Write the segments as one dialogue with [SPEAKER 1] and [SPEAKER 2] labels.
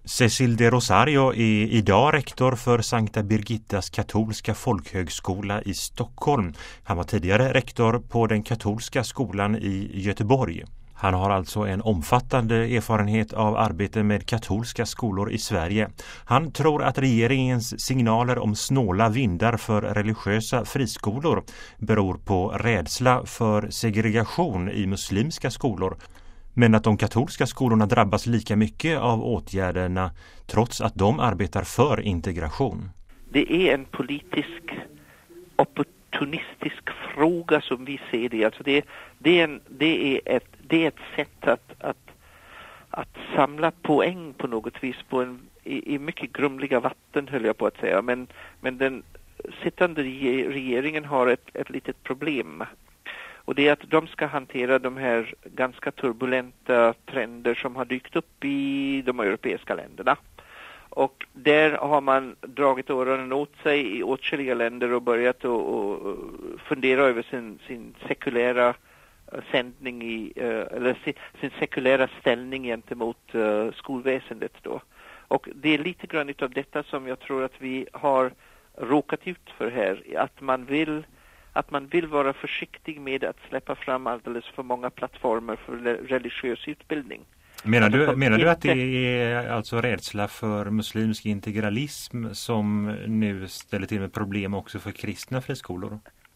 [SPEAKER 1] Cecil de Rosario är idag rektor för Sankta Birgittas katolska folkhögskola i Stockholm. Han var tidigare rektor på den katolska skolan i Göteborg. Han har alltså en omfattande erfarenhet av arbete med katolska skolor i Sverige. Han tror att regeringens signaler om snåla vindar för religiösa friskolor beror på rädsla för segregation i muslimska skolor. Men att de katolska skolorna drabbas lika mycket av åtgärderna trots att de arbetar för integration.
[SPEAKER 2] Det är en politisk opportunistisk fråga som vi ser det. Alltså det är ett sätt att samla poäng på något vis i mycket grumliga vatten, höll jag på att säga. Men den sittande regeringen har ett litet problem. Och det är att de ska hantera de här ganska turbulenta trender som har dykt upp i de europeiska länderna. Och där har man dragit öronen åt sig i åtskilliga länder och börjat att fundera över sin sekulära sändning eller sin sekulära ställning gentemot skolväsendet då. Och det är lite grann utav detta som jag tror att vi har råkat ut för här, att man vill vara försiktig med att släppa fram alldeles för många plattformar för religiös utbildning.
[SPEAKER 1] Menar du att det är alltså rädsla för muslimsk integralism som nu ställer till med problem också för kristna friskolor?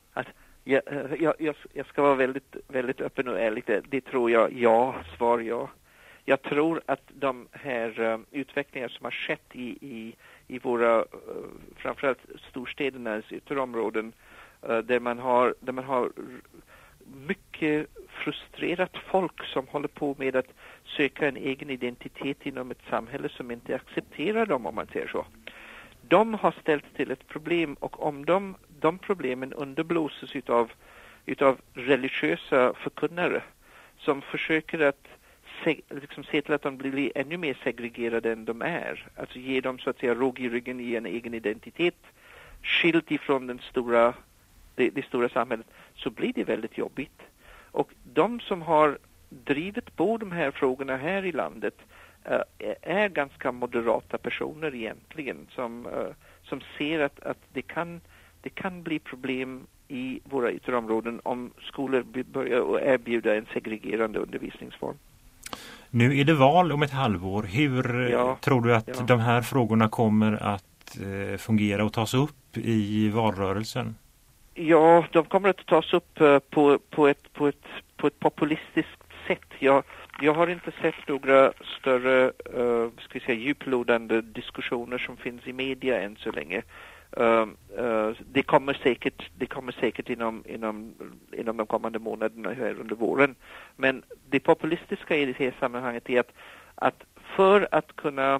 [SPEAKER 2] Jag ska vara väldigt, väldigt öppen och ärlig. Det tror jag, svar ja. Jag tror att de här utvecklingar som har skett i våra framförallt storstädernas ytterområden där man har mycket frustrerat folk som håller på med att söka en egen identitet inom ett samhälle som inte accepterar dem, om man säger så. De har ställt till ett problem, och om de problemen underblåses utav religiösa förkunnare som försöker att se till att de blir ännu mer segregerade än de är. Alltså ge dem så att säga råg i ryggen i en egen identitet, skilt ifrån det stora samhället, så blir det väldigt jobbigt. Och de som har drivit på de här frågorna här i landet är ganska moderata personer egentligen som ser att det kan bli problem i våra ytterområden om skolor börjar erbjuda en segregerande undervisningsform.
[SPEAKER 1] Nu är det val om ett halvår. Hur tror du att de här frågorna kommer att fungera och tas upp i valrörelsen? Ja, de kommer att tas upp på ett populistiskt sätt. Jag har inte sett några större djuplodande diskussioner som finns i media än så länge. Det kommer säkert inom de kommande månaderna här under våren. Men det populistiska i det här sammanhanget är att för att kunna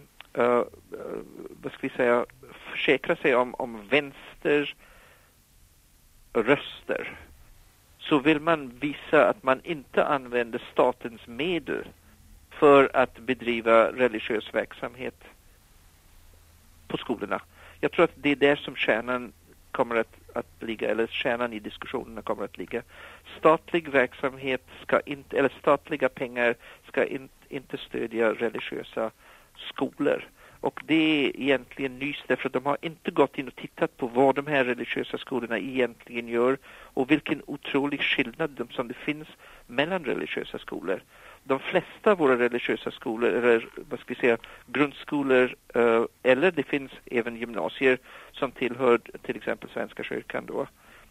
[SPEAKER 1] försäkra sig om vänster röster, så vill man visa att man inte använder statens medel för att bedriva religiös verksamhet på skolorna. Jag tror att det är där som kärnan kommer att ligga, eller kärnan i diskussionerna kommer att ligga. Statlig verksamhet statliga pengar ska inte stödja religiösa skolor. Och det är egentligen nys, därför att de har inte gått in och tittat på vad de här religiösa skolorna egentligen gör och vilken otrolig skillnad som det finns mellan religiösa skolor. De flesta av våra religiösa skolor, eller grundskolor, eller det finns även gymnasier som tillhör till exempel Svenska kyrkan då.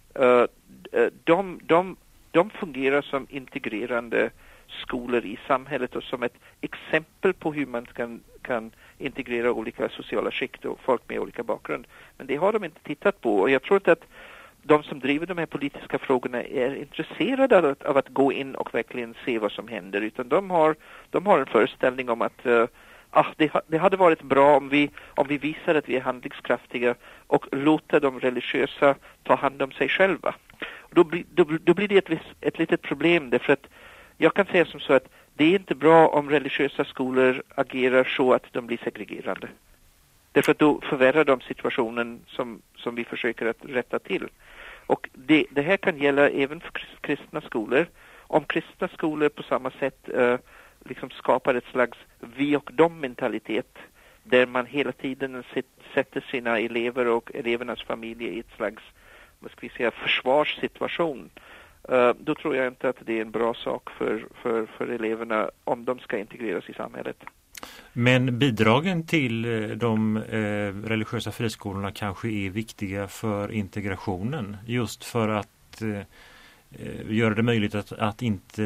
[SPEAKER 1] De fungerar som integrerande skolor i samhället och som ett exempel på hur man kan integrera olika sociala skikt och folk med olika bakgrund. Men det har de inte tittat på, och jag tror inte att de som driver de här politiska frågorna är intresserade av att gå in och verkligen se vad som händer, utan de har en föreställning om att det hade varit bra om vi visar att vi är handlingskraftiga och låter de religiösa ta hand om sig själva. Då blir det ett litet problem, därför att jag kan säga som så att det är inte bra om religiösa skolor agerar så att de blir segregerande. Därför att då förvärrar de situationen som vi försöker att rätta till. Och det här kan gälla även för kristna skolor. Om kristna skolor på samma sätt skapar ett slags vi och dem mentalitet, där man hela tiden sätter sina elever och elevernas familjer i ett slags, vad ska vi säga, försvarssituation. Då tror jag inte att det är en bra sak för eleverna om de ska integreras i samhället.
[SPEAKER 3] Men bidragen till de religiösa friskolorna kanske är viktiga för integrationen, just för att göra det möjligt att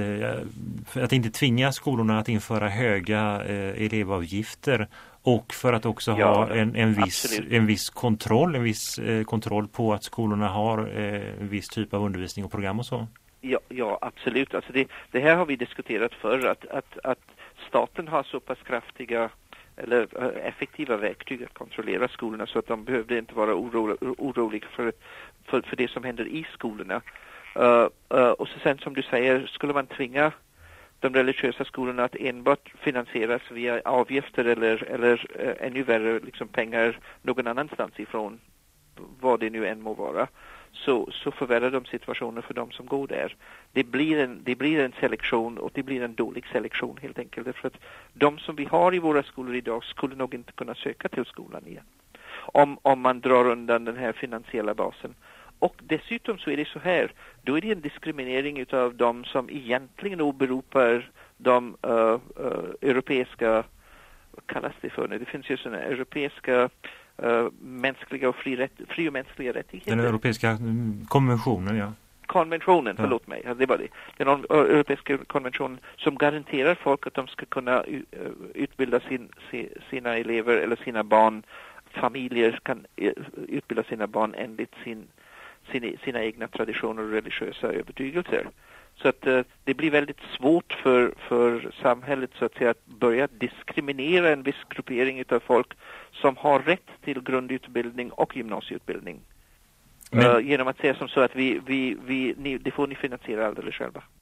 [SPEAKER 3] inte tvinga skolorna att införa höga elevavgifter, och för att också ha en viss kontroll på att skolorna har en viss typ av undervisning och program och så.
[SPEAKER 1] Ja, absolut. Alltså det här har vi diskuterat förr, att staten har så pass kraftiga eller effektiva verktyg att kontrollera skolorna, så att de behövde inte vara oroliga för det som händer i skolorna. Och så sen som du säger, skulle man tvinga de religiösa skolorna att enbart finansieras via avgifter eller ännu värre liksom pengar någon annanstans ifrån, vad det nu än må vara, så förvärrar de situationen för de som går där. Det blir en selektion, och det blir en dålig selektion helt enkelt, för att de som vi har i våra skolor idag skulle nog inte kunna söka till skolan igen om man drar undan den här finansiella basen. Och dessutom så är det så här, då är det en diskriminering utav de som egentligen åberopar de europeiska, vad kallas det för nu? Det finns ju sådana europeiska mänskliga och fri och mänskliga rättigheter.
[SPEAKER 3] Den europeiska konventionen, ja.
[SPEAKER 1] Konventionen, förlåt mig. Ja, det var det. Den europeiska konventionen som garanterar folk att de ska kunna utbilda sina elever eller sina barn. Familjer kan utbilda sina barn enligt sina egna traditioner och religiösa övertygelser. Så att det blir väldigt svårt för samhället så att säga att börja diskriminera en viss gruppering av folk som har rätt till grundutbildning och gymnasieutbildning. Genom att säga som så att det får ni finansiera alldeles själva.